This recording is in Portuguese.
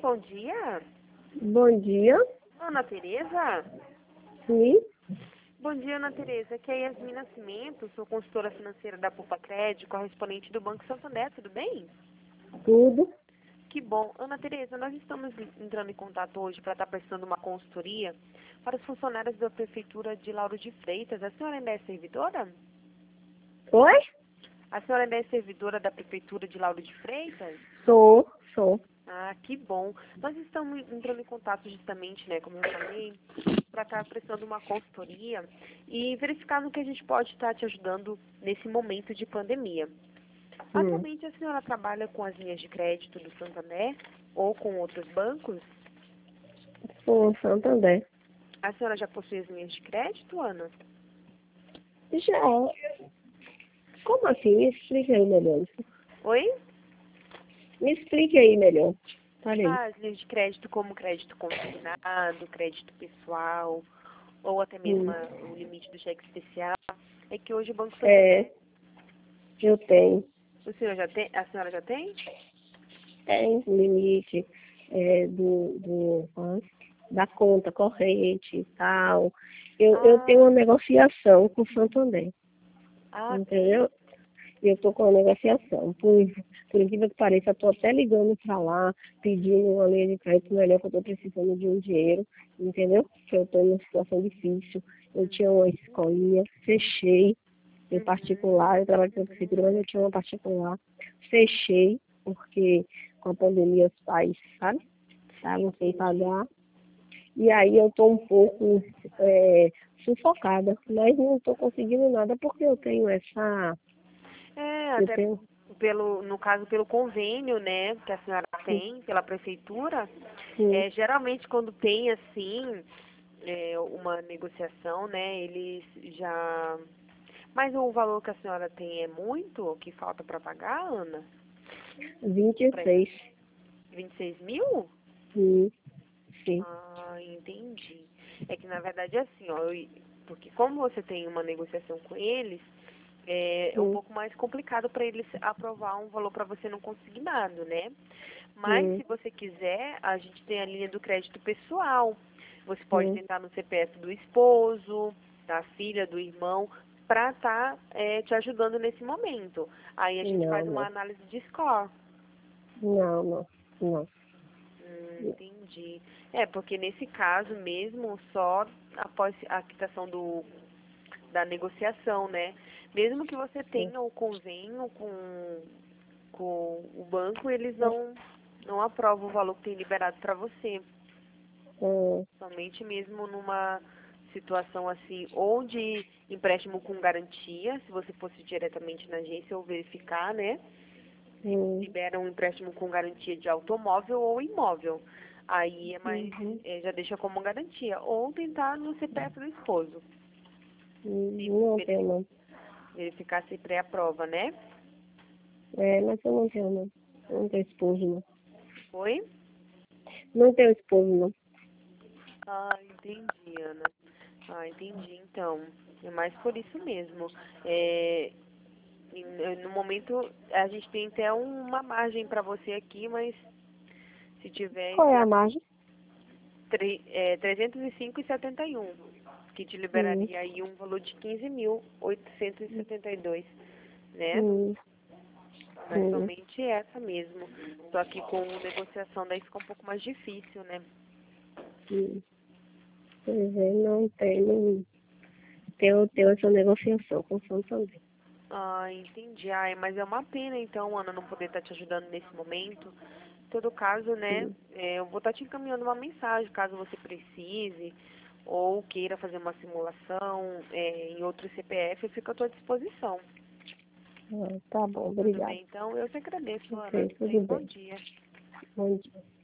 bom dia. Bom dia. Ana Tereza? Sim, Bom dia, Ana Tereza. Aqui é Yasmin Nascimento, sou consultora financeira da Poupa Crédito, correspondente do Banco Santander, tudo bem? tudo. Que bom. Ana Tereza, nós estamos entrando em contato hoje para estar prestando uma consultoria para os funcionários da Prefeitura de Lauro de Freitas. A senhora ainda é servidora? Oi? A senhora ainda é servidora da Prefeitura de Lauro de Freitas? Sou. Ah, que bom. Nós estamos entrando em contato justamente, né, como eu falei, para estar prestando uma consultoria e verificar no que a gente pode estar te ajudando nesse momento de pandemia. Atualmente a senhora trabalha com as linhas de crédito do Santander ou com outros bancos? Sou Santander. A senhora já possui as linhas de crédito, Ana? Já. Como assim? Me explica aí melhor. Oi? Me explique aí melhor. Parei. Ah, as linhas de crédito como crédito consignado, crédito pessoal ou até mesmo o limite do cheque especial. É que hoje o Banco Santander... É, eu tenho. O senhor já tem? A senhora já tem? Tem limite da conta corrente e tal. Eu tenho uma negociação com o Santander, Tem. entendeu? Eu estou com a negociação. Por incrível que pareça, estou até ligando para lá, pedindo uma linha de crédito melhor, que eu estou precisando de um dinheiro, entendeu? Que eu estou numa situação difícil. Eu tinha uma escolinha, fechei, em particular, eu trabalho com a prefeitura, mas eu tinha uma particular, fechei, porque com a pandemia os pais, sabe? Estavam sem pagar. E aí eu estou um pouco sufocada, mas não estou conseguindo nada, porque eu tenho essa... Eu Até tenho... no caso, pelo convênio, né, que a senhora tem pela prefeitura, Sim. geralmente quando tem, assim, uma negociação, né, eles já... Mas o valor que a senhora tem é muito, o que falta para pagar, Ana? 26. 26 mil? Sim. Ah, entendi. É que, na verdade, é assim, ó, porque como você tem uma negociação com eles, é um pouco mais complicado para eles aprovar um valor para você não consignado, né? Mas se você quiser, a gente tem a linha do crédito pessoal. Você pode tentar no CPF do esposo, da filha, do irmão, para estar te ajudando nesse momento. Aí a gente faz uma análise de score. Não. Entendi. Porque nesse caso mesmo, só após a quitação da negociação, né? Mesmo que você tenha o convênio com o banco, eles não aprovam o valor que tem liberado para você. Somente mesmo numa situação assim, ou de empréstimo com garantia, se você fosse diretamente na agência ou verificar, né? Se libera um empréstimo com garantia de automóvel ou imóvel. Aí é mais, já deixa como garantia. Ou tentar no CPF do esposo. Não tenho, não. Verificar se pré-aprova, né? Mas eu não tenho, não. Eu não tenho esposo, não. Oi? Não tenho esposo, não. Ah, entendi, Ana. Ah, entendi. Então, é mais por isso mesmo. No momento, a gente tem até uma margem para você aqui, mas se tiver Qual é a margem? 305,71, que te liberaria aí um valor de 15.872, né? Mas somente essa mesmo. Só que com negociação daí fica um pouco mais difícil, né? Pois é, não tenho. Tenho essa negociação com o Santander. Ah, entendi. Ai, mas é uma pena, então, Ana, não poder estar te ajudando nesse momento. Em todo caso, né, eu vou estar te encaminhando uma mensagem, caso você precise ou queira fazer uma simulação em outro CPF, eu fico à tua disposição. Tá bom, Tudo obrigada. bem? Então, eu te agradeço, Ana. Ok, Tenha tudo um bom bem. dia. Bom dia.